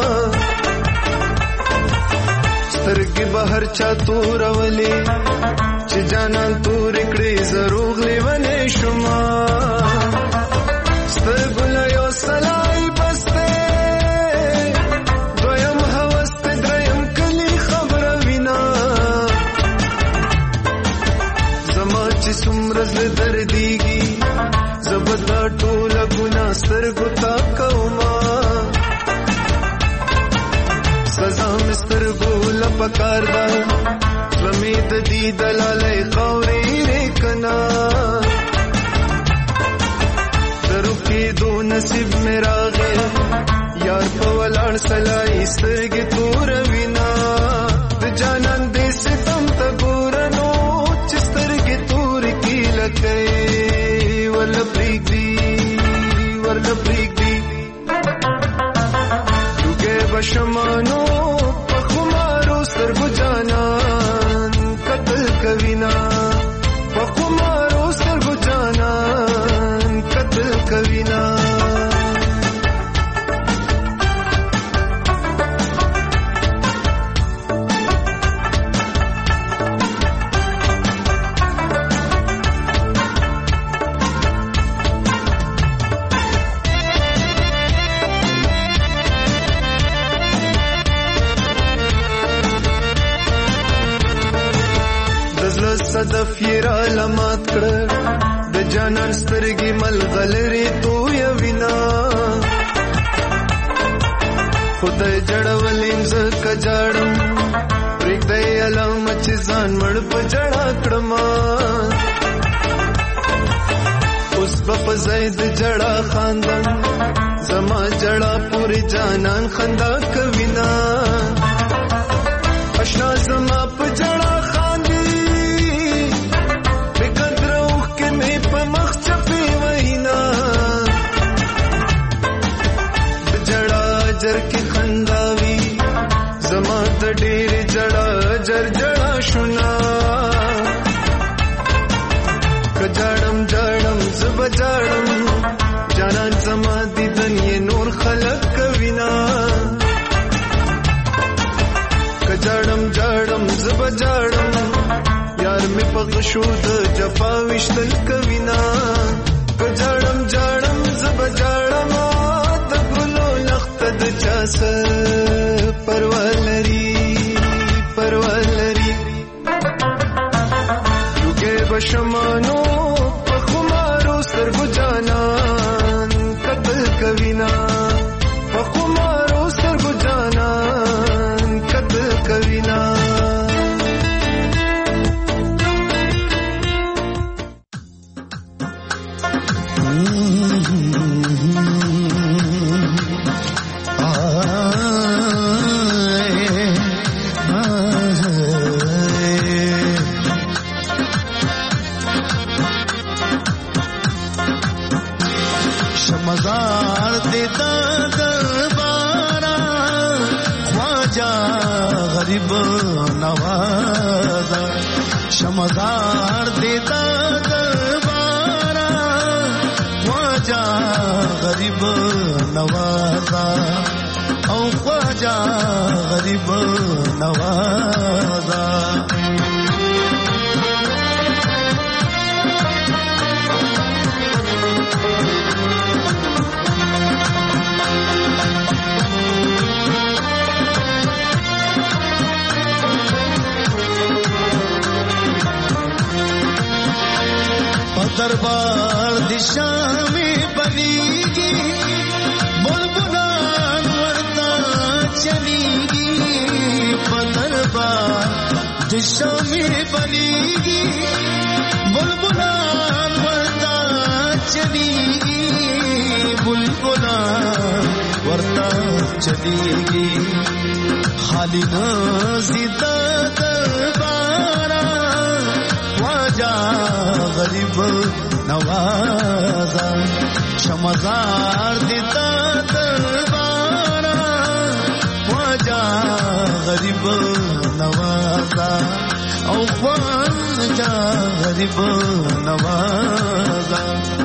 سترګې بهر چا تور ولې چې جانان تور کړې زروغ لیونه شما سترګل یو سلای بسته سمرز دردیږي زبدا ټوله ګنا سترګو تا کوما سزا مسترګو لپکار دا زمید دی دلاله قوري کنا درو کې دو نصیب میرا غه یار په ولړ سلای سترګې تور وینا د جانان دې ستم ته ګورنو چې سترګې لکه ول پریک دی ول پریک دی لوګي بشمانو په خمارو سترګو جانان قتل کوینا په خمارو سترګو جانان قتل کوینا صدف یرا لمات کړه د جانان سترګې ملغلري تو یوینا خدای جړولین ز کجړم پرګدای علم چې ځان مړ په جړا کړم اوس په زید جړا خاندم زما جړا پوری جانان خندا کوینا آشنا زما په جړا जर की खंदावी जमा त ډېر جړا جر جړا شنا کجړم جړم زب جړم جانان زما دي دنیا نور خلق کوینا کجړم جړم زب جړم یار می پغشو د جفا وشتل کوینا کجړم جړم زب جړم د چاس پرولري پرولري لوګي بشمانو په خمارو سترګو جانان قتل کوینا په خمارو سترګو جانان قتل کوینا नवाजा शमदार देता दरबारा ख्वाजा गरीब नवाजा औ ख्वाजा गरीब नवाजा دربار दिशा में बनेगी बुलबुलान वरता चलेगी दरबार दिशा में बनेगी बुलबुलान वरता चलेगी बुलबुलान वरता चलेगी खाली न जिदा दरबारा ख्वाजा गरीब नवाजा शमजार देता दरबारा ख्वाजा गरीब नवाजा औ ख्वाजा गरीब नवाजा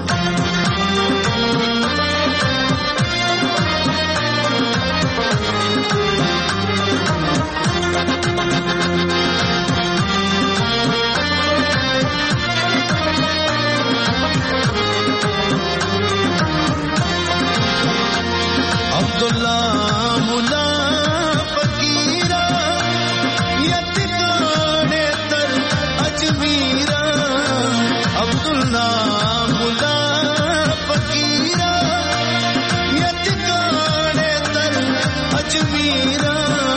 अब्दुल्ला मुला फकीरा यतिकाने तर अजमीरा अब्दुल्ला मुला फकीरा यतिकाने तर अजमीरा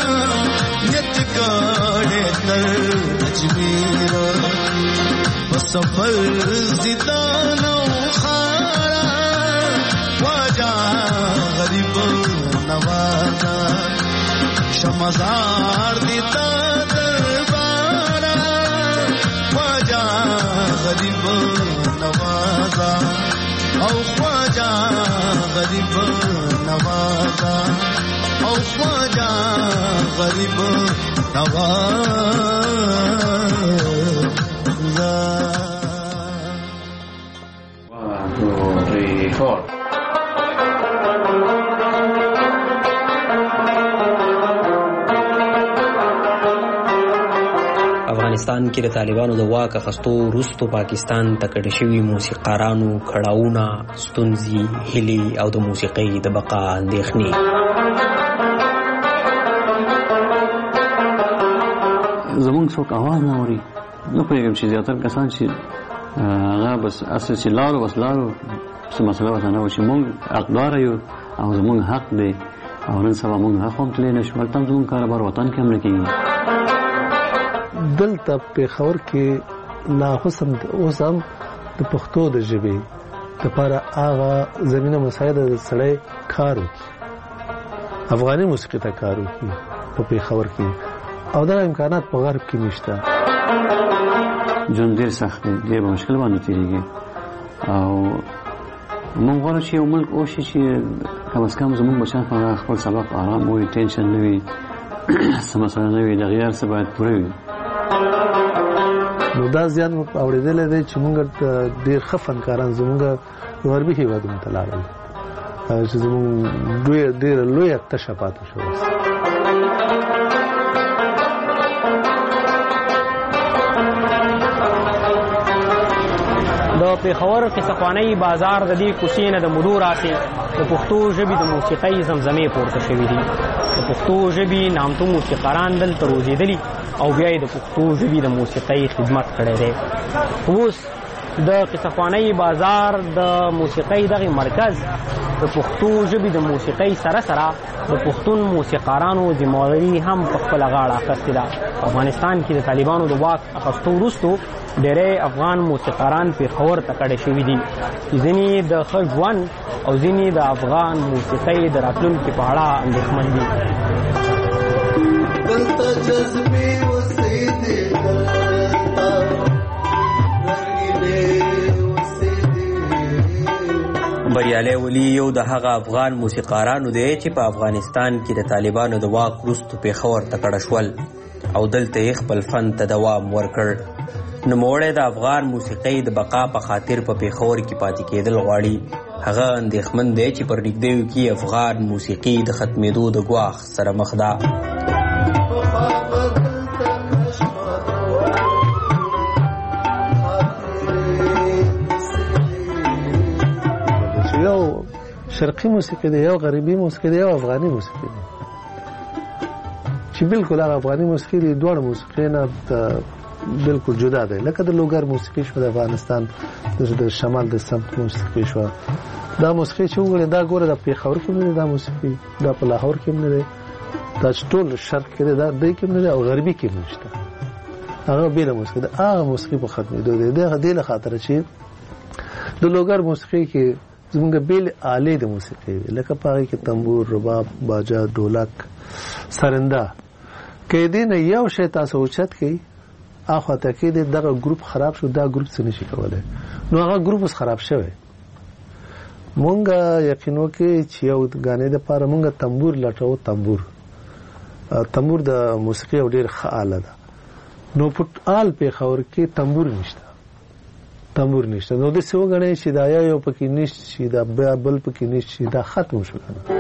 यतिकाने तर अजमीरा सफर जिदानो खारा ख्वाजा गरीब नवाजा शमजार देता दरबारा ख्वाजा गरीब नवाजा औ ख्वाजा गरीब नवाजा औ ख्वाजा गरीब नवाजा افغانستان کې د طالبانو د واک اخیستو وروسته پاکستان ته کډه شوي موسیقارانو کړاوونه ستونزې هیلې او د موسیقۍ د بقا اندېښنې زمونږ څوک اواز نه اوري نه پوهېږم چې زیاتره کسان چې هغه بس اصل چې لاړو بس لاړو څه مسله ورته نه وه چې مونږ حقداره یو او زمونږ حق دی او نن سبا مونږ حق هم تللی نه شو هلته هم زمونږ کاروبار وطن کې هم نه کېږي دلته پېښور کې لا حسن اوس هم د پښتو د ژبې لپاره هغه زمینه مساعده د سړی کار وکړي افغاني موسیقي ته کار وکړي په پېښور کې او دا امکانات په غرب کې نشته ژوند ډېر سخت دی ډېر په مشکل باندې تېرېږي او موږ غواړو چې یو ملک وشي چې کم از کم زموږ بچیان خپل سبق آرام وي ټینشن نه وي څه مسله نه وي دغه هر څه باید پوره وي نو دا زیات اورېدلی دی چې موږ ډېر ښه فنکاران زموږ غربي هېوادونو ته لاړل چې زموږ ډېره لویه تشه پاتې شوه د پېښور قصهخوانۍ بازار د دې کوڅې نه د مودو راهیسې د پښتو ژبې د موسیقۍ زمزمې پورته شوي دي د پښتو ژبې نامتو موسیقاران دلته روزېدلي او بیا یې د پښتو ژبې د موسیقۍ خدمت کړی دی اوس د قصهخوانۍ بازار د موسیقۍ دغې مرکز د پښتو ژبې د موسیقۍ سره سره د پښتون موسیقارانو ذمهواري هم په خپله غاړه اخیستې ده افغانستان کې د طالبانو د واک اخیستو وروستو ډېری افغان موسیقاران پېښور ته کډه شوي دي چې ځینې د ښه ژوند او ځینې د افغان موسیقۍ د راتلونکي په اړه اندېښمن دي بریالی ولی یو د هغه افغان موسیقارانو دی چې په افغانستان کې د طالبانو د واک وروسته پېښور ته کډه شول او دلته یې خپل فن ته دوام ورکړ نوموړی د افغان موسیقۍ د بقا په خاطر په پېښور کې پاتې کېدل غواړي هغه اندېښمن دی چې پر نږدېو کې افغان موسیقي د ختمېدو د ګواښ سره مخ ده یو شرقي موسیقي دی یو غربي موسیقي دی یو افغاني موسیقي دی چې بالکل هغه افغاني موسیقي دی دواړه موسیقي نه بالکل جدا دی. لکه د لوګر موسیقي شو د افغانستان د شمال د سمت موسیقي شو. دا موسیقي چې وګورئ دا ګوره د پېښور کې نه دی دا موسیقي، دا په لاهور کې نه دی، دا چې ټول شرق کې دی دا دی کې نه دی او غربي کې نشته. هغه بیله موسیقي ده. هغه موسیقي په ختمېدو دی. دغه دې له خاطره چې د لوګر موسیقي کې زمونږ بیل آلې د موسیقي دي، لکه په هغې کې تنبور، رباب، باجه، ډولک، سرنده. که دې نه یو شی تاسو اوچت کړئ اخوا ته کېدی دغه ګروپ خراب شو، دا ګروپ څه نشي کولی. نو هغه ګروپ اوس خراب شوی. مونږ یقین وکړئ چې یو ګانې دپاره مونږ تنبور لټوو. تنبور تنبور د موسیقي یو ډېر ښه آله ده. نو په آل پېښور کې تنبور نشته، تنبور نشته. نو داسې وګڼئ چې دا یو پکې نشت شي، دا بل پکې نشت شي، دا ختم شو که نه.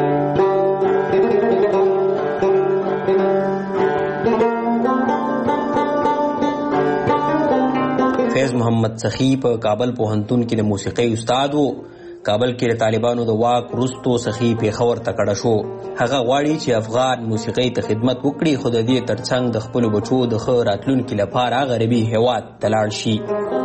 فیض محمد سخی په کابل پوهنتون کې د موسیقۍ استاد و. کابل کې د طالبانو د واک وروستو سخی پېښور ته کډه شو. هغه غواړي چې افغان موسیقۍ ته خدمت وکړي، خو د دې ترڅنګ د خپلو بچو د ښه راتلونکي لپاره غربي هېواد ته لاړ شي.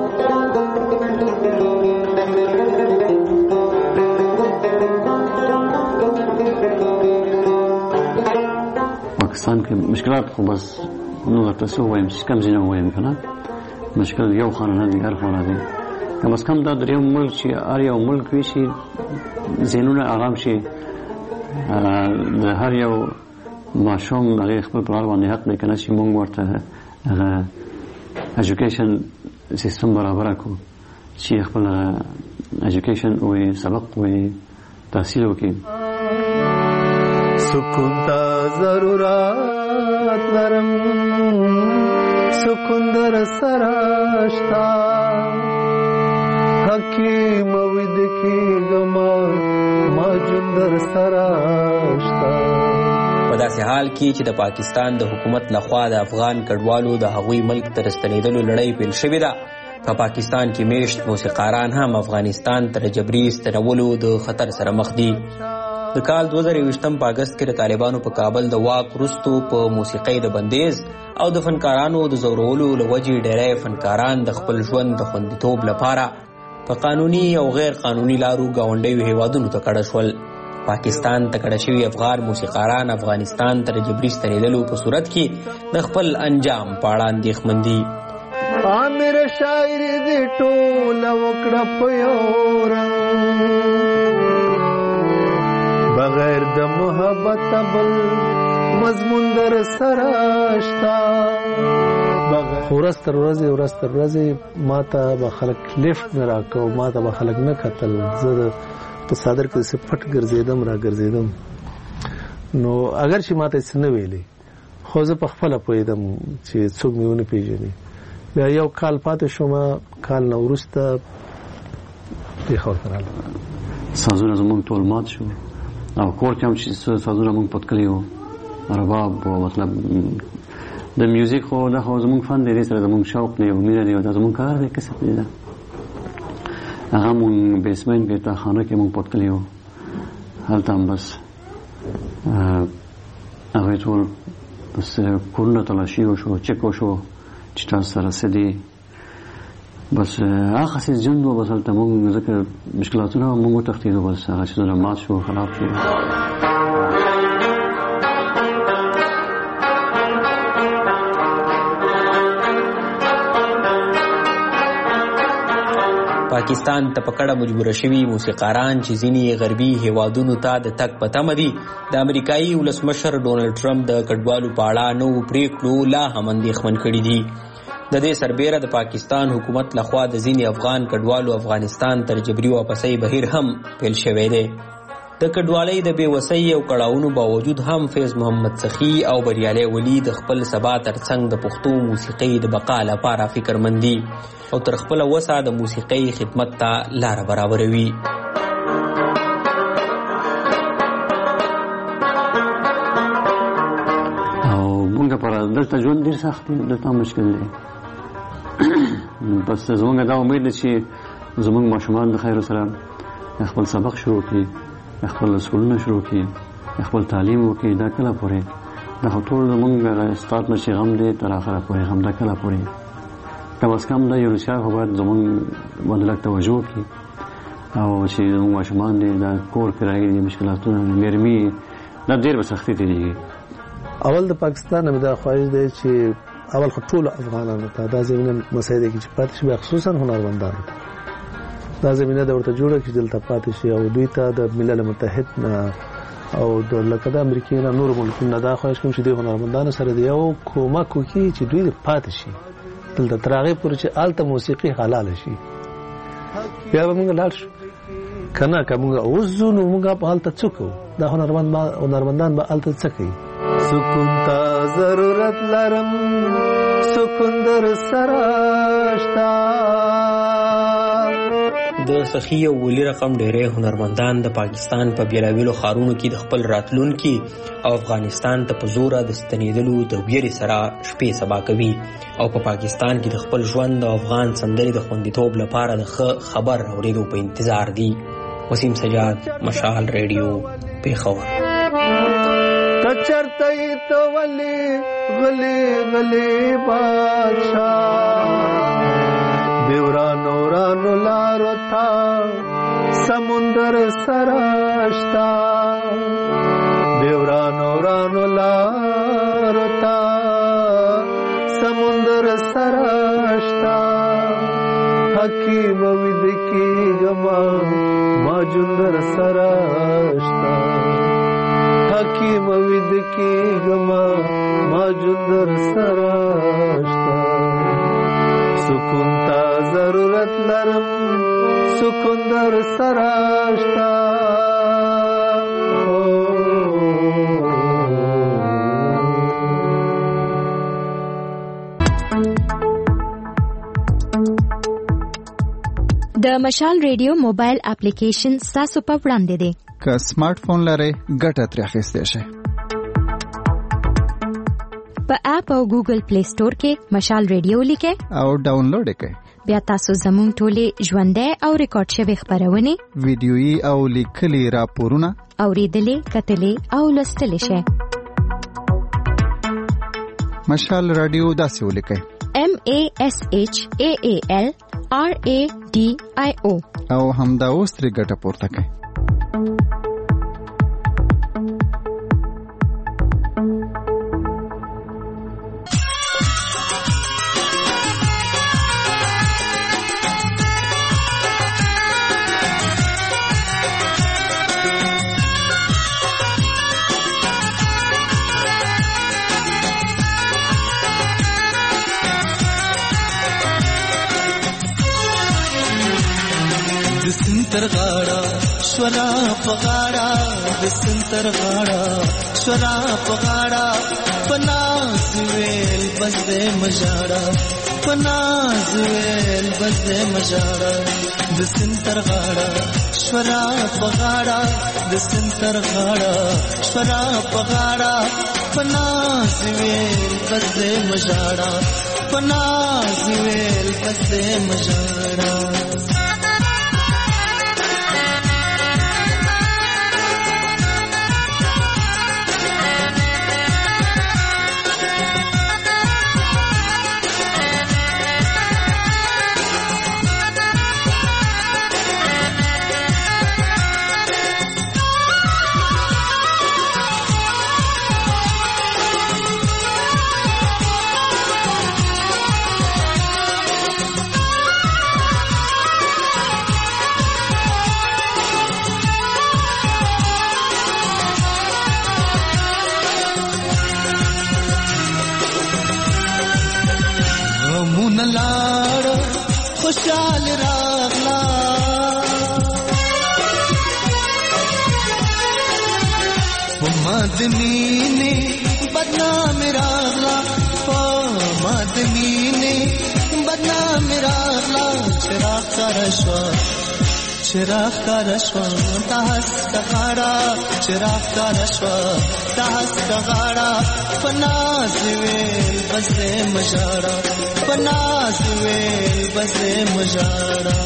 پاکستان کې مشکلات خو بس نو درته څه ووایم چې کم ځینې ووایم که نه، مشکل یو خانه نه دی، هر خانه دی. کم از کم دا دریم ملک چې هر یو ملک وي چې ذهنونه آرام شي، د هر یو ماشوم هغې خپل پلار باندې حق دی که نه چې مونږ ورته هغه ایجوکیشن سیستم برابره کړو چې خپل ایجوکیشن وي، سبق وي، تحصیل وکړي. سکون ته ضرورت لرم، سکون در سره شته، حکیم وید کېږم ما جون در سره شته. په داسې حال کې چې د پاکستان د حکومت لخوا د افغان کډوالو د هغوی ملک ته راستنېدلو لړۍ پیل شوې ده. په پاکستان کې میشت موسیقاران هم افغانستان ته د جبري ستنولو د خطر سره مخ دي. د کال دوه زره یوویشتم په اګست کې د طالبانو په کابل د واک وروستو په موسیقۍ د بندیز او د فنکارانو د ځورولو له وجې ډېری فنکاران د خپل ژوند د خوندیتوب لپاره په قانوني او غیر قانوني لارو ګاونډیو هیوادونو ته کډه شول. پاکستان ته کډه شوي افغان موسیقاران افغانستان ته د جبري ستنېدلو په صورت کې د خپل انجام په اړه اندېښمن دي. عامر شاعري دې ټوله وکړه په یو رنګ، بغیر د محبت بل مضمون در سره شته. ورځ تر ورځې ورځ تر ورځې ما ته به خلک لیفټ نه راکوه، ما ته به خلک نه کتل. زه په صادر کې داسې پټ ګرځېدم را ګرځېدم. نو اگر چې ما ته څه نه ویلې خو زه په خپله پوهېدم چې څوک مې ونه پېژني. بیا یو کال پاتې شوم، کال نه وروسته پېښور ته راغلم. سازونه زموږ ټول مات شو او کور کې هم چې سازونه موږ پتکلي وو، رباب و مطلب د میوزیک خو دا خو زموږ فن دی، دې سره زموږ شوق دی او مینه دی او دا زموږ کار دی، کسب دی. دا هغه موږ بیسمنټ کې خانه کې موږ پتکلي وو، هلته هم بس هغوی ټول بس کورونه تلاشي وشو، چک وشو چې تاسو سره څه دي. بس هغه څه ژوند و، بس هلته موږ ځکه مشکلاتونه موږ وتښتېدو، بس هغه څیزونه مات شو، خراب شو. پاکستان ته په کډه مجبوره شوي موسیقاران چې ځینې غربي هیوادونو ته د تګ په تمه دي، د امریکایي ولسمشر ډونالډ ټرمپ د کډوالو په اړه نوو پریکړو لا هم اندېښمن کړي دي. د دې سربیره د پاکستان حکومت لخوا د ځینې افغان کډوالو افغانستان تر جبري واپسۍ بهیر هم پیل شوی دی. د کډوالۍ د بېوسۍ او کړاوونو باوجود هم فیض محمد سخي او بریالی ولي د خپل سبا ترڅنګ د پښتو موسیقۍ د بقا لپاره فکرمند دي او تر خپله وسه د موسیقۍ خدمت ته لاره برابروي. او مونږ پر دلته ژوند ډېر سخت دی، دلته مشکل دی. بس زمونږ دا امید دی چې زمونږ ماشومان د خیر سره خپل سبق شروع کړي، خپل سکولونه شروع کړي، خپل تعلیم وکړي. دا کله پورې دا ټول زمونږ استاد نشي غم دی تر اخره پورې هم دا کله پورې کم از کم دا یو رشا خو باید زمونږ باندې لږ توجه وکړي او چې زمونږ ماشومان دي دا کور کرایې دي مشکلاتونه ګرمي دا ډېر به سختي تېرېږي. اول د پاکستان نه دا خواهش دی چې اول خو ټولو افغانانو ته دا زمینه مسایده کې چې پاتې شي خصوصا هنرمندانو ته دا زمینه د ورته جوړه کې دلته پاتې شي او دوی ته د ملل متحد نه او د لکه د امریکا نه نور ملکونو دا خواهش کوم چې د هنرمندانو سره د یو کومک وکړي چې دوی پاتې شي دلته تر هغې پورې چې هلته موسیقي حلاله شي بیا به موږ لاړ شو که نه که موږ اوس ځو نو موږ به هلته څه کوو دا هنرمندان به هلته څه کوي. سکون ته ضرورت لرم سکون در سره شته. د سخي او ولي رقم ډېری هنرمندان د پاکستان په بیلابیلو ښارونو کې د خپل راتلونکي او افغانستان ته په زوره د ستنېدلو د ویرې سره شپې سبا کوي او په پاکستان کې د خپل ژوند او افغان سندرې د خوندیتوب لپاره د ښه خبر اورېدو په انتظار دي. وسیم سجاد، مشال ریډیو، پېښور. چرته تو ولی غلی غلی بادشاہ دیورانو رانو لارو تا سمندر سراشتا دیورانو رانو لارو تا سمندر سراشتا حکیم وید کی گما ماجندر سراشتا حکیم وید کی گما ماجندر سراشتا سکون تا ضرورت لرم سکون در سراشتا. د مشال ریډیو موبایل اپلیکیشن تاسو په وړاندې دی. که سمارټ فون لرئ ګټه ترې اخیستی شئ. په اپ او ګوګل پلی سٹور کې مشال ریډیو لیکئ او ډاونلوډ کړئ. بیا تاسو زموږ ټولې ژوندۍ او ریکارډ شوې خبرونه ویډیويي او لیکلي راپورونه اوریدلې کتلې او لوستلې شئ. مشال رادیو داسې ولیکئ M A S H A A L R A D I O او همدا اوس ترې ګټه پورته کړئ. سنتر غاڑا شورا پغاڑا سنتر غاڑا شورا پغاڑا پناز ویل بزے مجاڑا پناز ویل بزے مجاڑا سنتر غاڑا شورا پغاڑا سنتر غاڑا شورا پغاڑا پناز ویل بزے مجاڑا پناز ویل بزے مجاڑا. خوشحال راغلا مادمینه بدنام راغلا مادمینه بدنام راغلا چراغ کرشوا چراغ کرشوا تاس کغاڑا چراغ کرشوا تاس کغاڑا پناز ویل بزے مجاڑا پناز ویل بزے مجاڑا.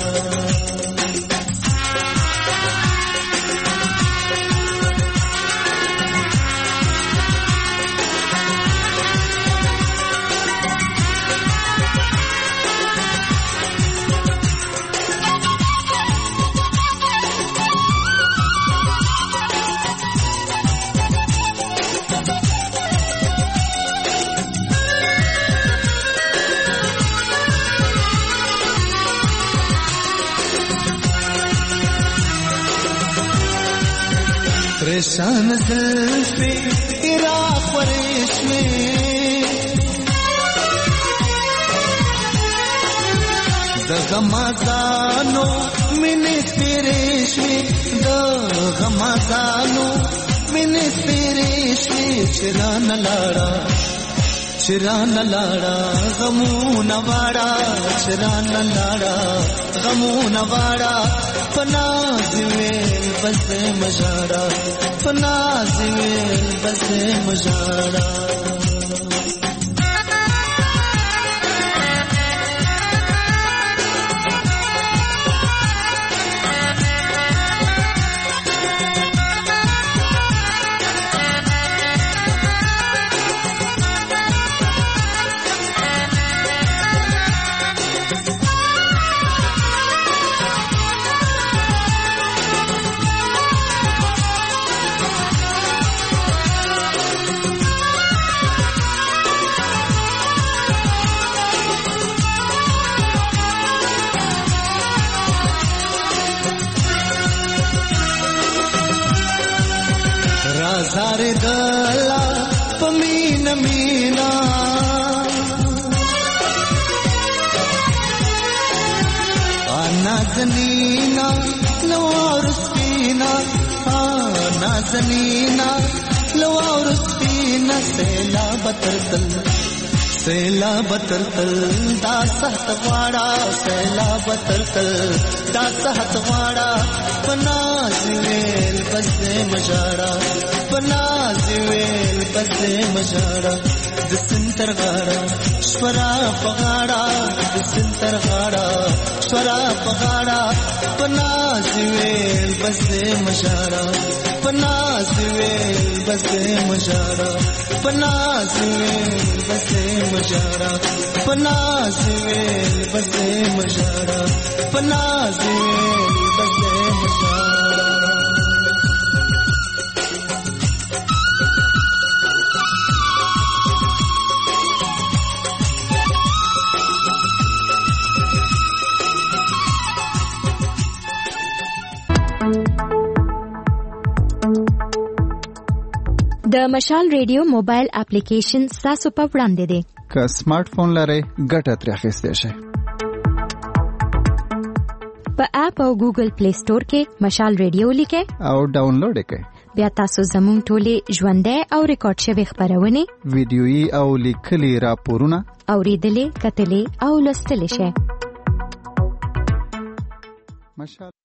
پریشان زلفی عراق ورشوی د غمازانو مینې سپیرې شوې د غمازانو مینې سپیرې شوې چې رانه لاړه چې رانه لاړه غمونه واړه چې رانه لاړه غمونه واړه په ناز ویل بس مژاړه په ناز ویل بس مژاړه زارې دلا پمین مینا انا زنینا لوار سپینا انا زنینا لوار سپینا سیلا بترتل سیلا بترتل دا سحت واڑا سیلا بترتل دا سحت واڑا پناز ویل بس مجاڑا پناز ویل بس مجاڑا د سنتر غاڑا شورا پغاڑا د سنتر غاڑا شورا پغاڑا پناز ویل بس مجاڑا پناز ویل بس مجاڑا پناز ویل بس مجاڑا پناز ویل بس مجاڑا پناز ویل بس مجاڑا د مشال ریډیو موبایل اپلیکیشن تاسو په وړاندې دی. که سمارټ فون لرئ ګټه ترې اخیستی شئ. په اپ او ګوګل پلی سٹور کې مشال ریډیو لیکئ او ډاونلوډ یې کړئ. بیا تاسو زموږ ټولې ژوندۍ او ریکارډ شوي خپرونې ویډیويي او لیکلي راپورونه اوریدلې کتلې او لوستلی شئ.